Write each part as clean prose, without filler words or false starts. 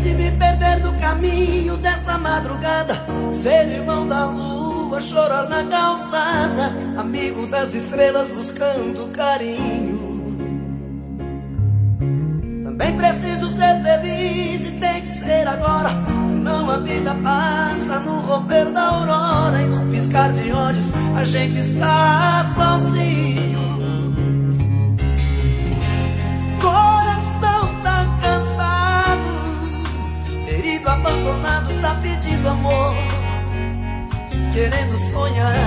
de me perder no caminho dessa madrugada, ser irmão da lua, chorar na calçada, amigo das estrelas buscando carinho. Também preciso ser feliz e tem que ser agora, senão a vida passa no romper da aurora e no piscar de olhos a gente está sozinho. Coração tá cansado, ferido, abandonado, tá pedindo amor, querendo sonhar.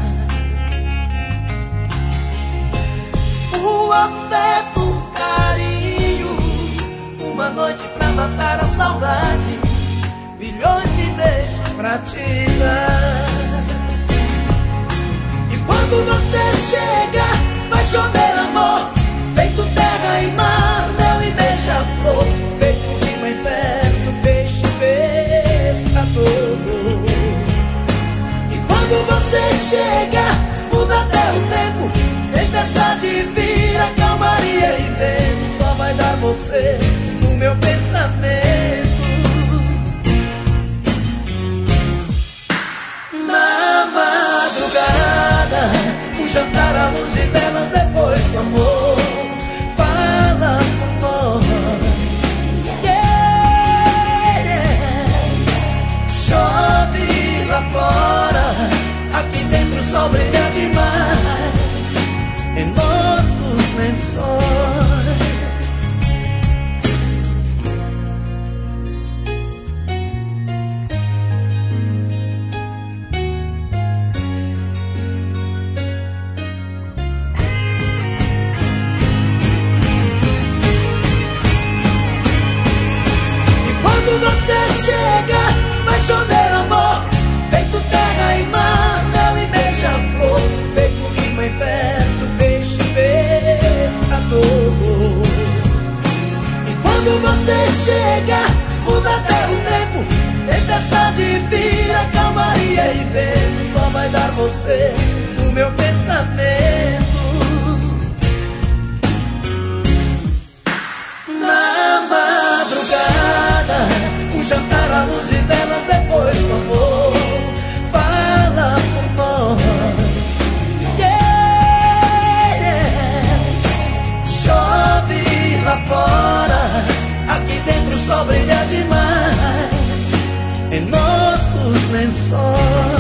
O afeto, o carinho, uma noite pra matar a saudade, milhões de beijos pra te dar. E quando você chega, vai chover amor, feito terra e mar, mel e beija-flor, feito rima e verso, peixe pescador. E quando você chega, muda até o tempo, tempestade vira calmaria e vento, só vai dar você no meu pensamento. Na madrugada, um jantar à luz de velas depois do amor, fala por nós, yeah. Chove lá fora, aqui dentro o sol brilha demais em nossos lençóis. Quando você chega, vai chover amor, feito terra e mar, mel e beija-flor, feito rima e verso, peixe pescador. E quando você chega, muda até o tempo, tempestade vira calmaria e vento, só vai dar você no meu pensamento. Na madrugada, um jantar à luz de velas depois do amor, fala por nós, yeah. Chove lá fora, aqui dentro o sol brilha demais em nossos lençóis.